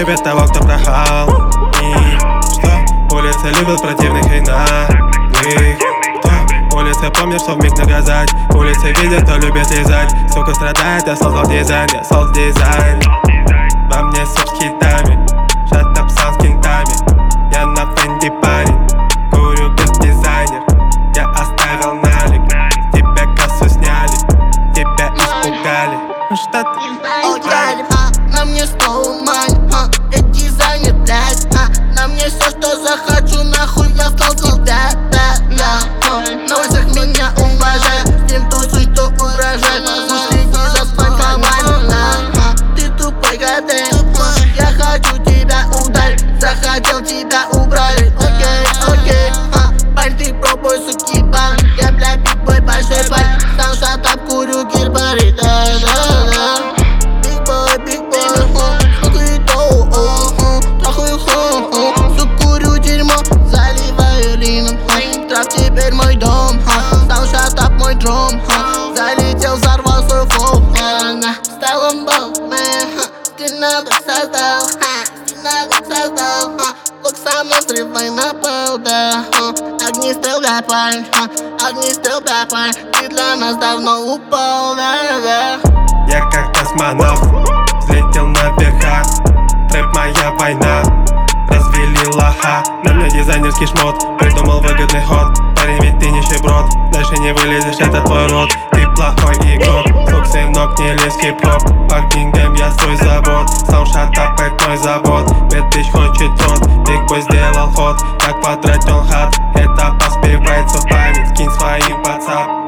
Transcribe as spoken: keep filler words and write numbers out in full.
любят того, кто прохал. И что? Улицы любят противных и наглых. Кто? Улицы помнят, что вмиг наказать. Улицы видят, кто любит лизать. Сука страдает, я создал дизайн, я создал дизайн. Во мне суть с хитами, shut up сам с кентами. Я на Фенди парень, курю без дизайнер. Я оставил налик, тебя кассу сняли, тебя испугали. Ну что ты украли? На мне стол мань, я дизайнер, блядь. На мне все, что захочу, нахуй я стал солдат. На улицах меня уважают, с тем тусуй, кто угрожает. Следи за своим командой. Ты тупой гадей, я хочу тебя ударить. Захотел тебя убрать. Окей, окей, парень, ты пробуй, суки, бан. Я, бля, бигбой, большой парень. Сам шатап, курю, гильбари, да, да, да. Бигбой, бигбой, трахаю то, трахаю хо, сукурю дерьмо, заливаю лином. Трав теперь мой дом, сам шатап, мой дром. Залетел, взорвал свой флоу. Стал он был, ты надо создал, ты надо создал. Лук со мной срывай на пол, да. Огнестрел, да, парень, огнестрел, да, парень. Ты для нас давно упал, да, да. Я как космонавт, взлетел на верхах. Трэп моя война, развели лоха. На мне дизайнерский шмот, придумал выгодный ход. Парень, ведь ты нищеброд, дальше не вылезешь, это твой род. Ты плохой игрок, сук, сынок, не лезь в хип-хоп. По книгам я свой завод, сам шатап, это мой завод. Бэтбич хочет рот, бигбой сделал ход. Как потратил хат, это поспевается в память. Скинь своим в WhatsApp.